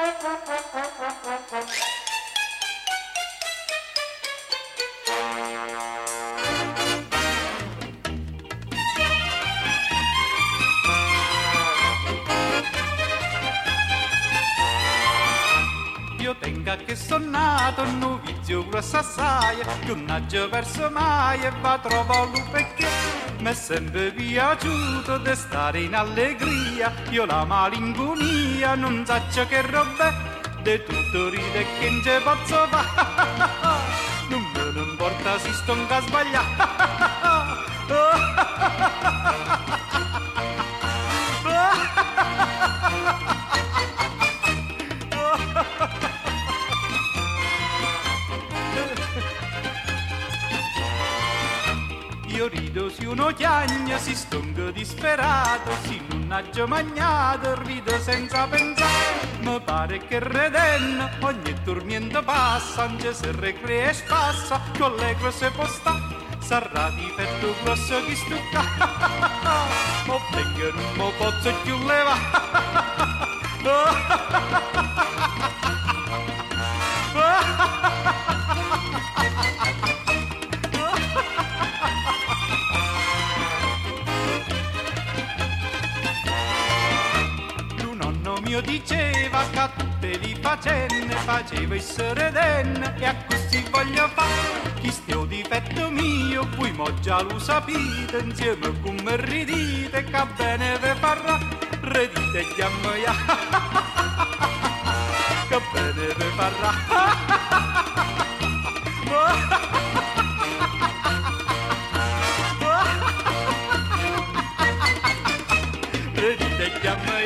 Io tenga che son nato un novizio grosso assai, che non ci perso mai e va trovato perché mi è sempre piaciuto di stare in allegria. Io la malinconia non saccio che roba di tutto ride che non ci posso fare. Non me ne importa se sto a Io rido se uno chiagna, si stongo disperato, se non ha già mangiato, rido senza pensare. Mi pare che redenne, ogni tormento passa, anche se recrea e spassa, con le grosse posta, sarà di petto grosso chi stucca. Ma perché non mi posso più levare? Mio diceva che a tutte le faccende faceva essere denne e a così voglio fare chi stia difetto mio poi mo già lo sapete insieme con me ridite che bene ve farà ridite e chiammoia che bene ve farà ridite e chiammoia